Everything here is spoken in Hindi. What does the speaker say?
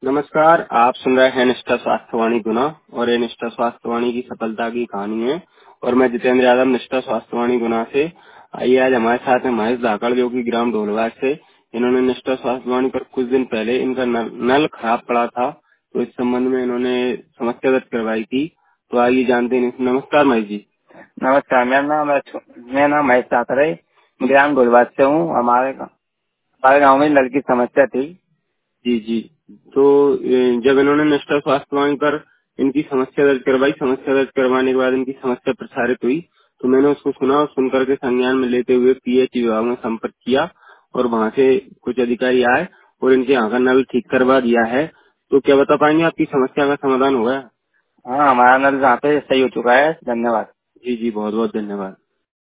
नमस्कार, आप सुन रहे हैं निष्ठा स्वास्थ्यवाणी गुना और ये निष्ठा स्वास्थ्यवाणी की सफलता की कहानी है। और मैं जितेंद्र यादव निष्ठा स्वास्थ्यवाणी गुना से। आइए आज हमारे साथ है महेश धाकड़ जो कि ग्राम ढोलवास से। इन्होंने निष्ठा स्वास्थ्यवाणी पर कुछ दिन पहले इनका नल खराब पड़ा था, तो इस संबंध में इन्होंने समस्या दर्ज करवाई थी। तो आइए जानते हैं। नमस्कार महेश जी। नमस्कार। मेरा नाम महेश धाकड़ है। मैं ग्राम ढोलवास से हूँ। हमारे गांव में नल की समस्या थी। जी जी। तो जब इन्होंने निष्ठा स्वास्थ्यवाणी पर इनकी समस्या दर्ज करवाने के बाद इनकी समस्या प्रसारित हुई, तो मैंने उसको सुना और सुनकर के संज्ञान में लेते हुए पीएच विभाग में संपर्क किया और वहाँ से कुछ अधिकारी आए और इनके यहाँ का नल ठीक करवा दिया है। तो क्या बता पाएंगे आपकी समस्या का समाधान हुआ है? हाँ, हमारा नल यहाँ पे सही हो चुका है। धन्यवाद। जी जी, बहुत बहुत धन्यवाद।